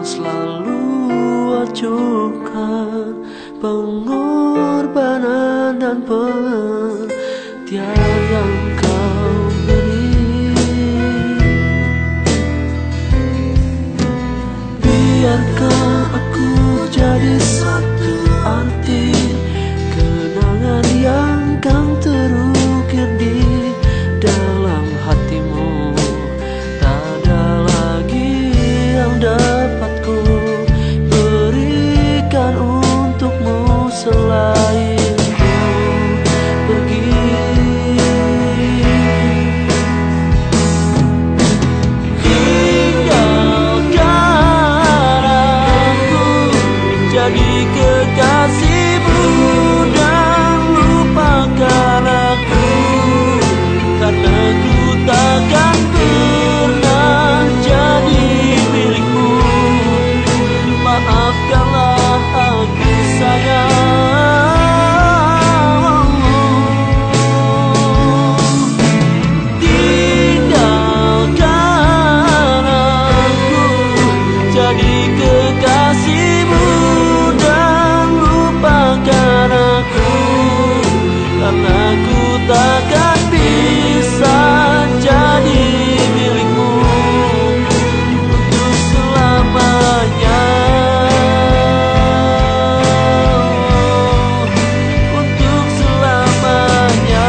selalu acuhkan pengorbanan dan perhatian yang kau beri. Biarkan aku jadi satu arti kenangan yang kan terukir di dalam hatimu. Tak ada lagi yang dapat ku berikan untukmu selain ku pergi. Tinggalkan aku jadi kekasihmu dan lupakan aku, karena ku takkan pernah jadi milikmu. Maafkanlah aku sayang. Tinggalkan aku jadi kekasihmu dan lupakan aku, karena ku takkan bisa jadi milikmu untuk selamanya. Untuk selamanya.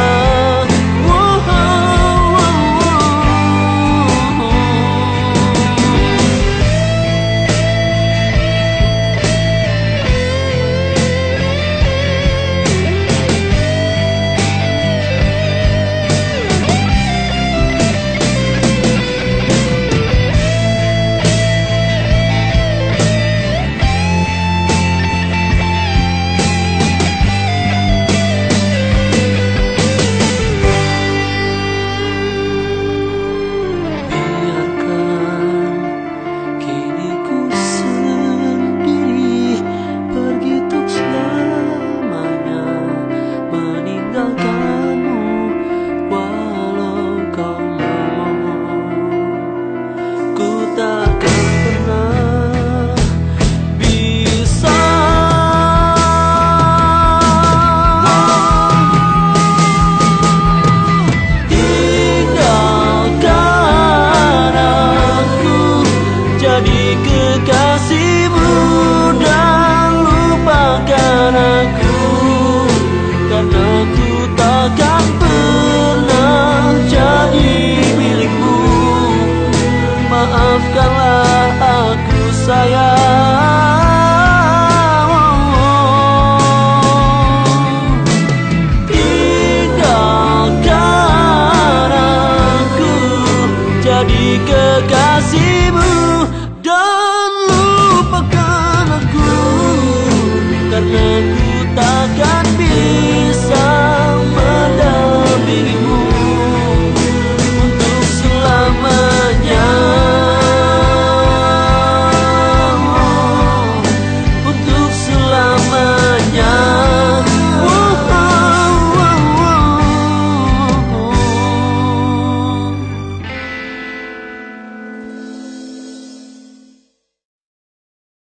Kekasihmu dan lupakan aku, karena ku takkan pernah jadi milikmu. Maafkanlah aku sayang. Tinggalkan aku jadi kekasihmu dan lupakan aku, karena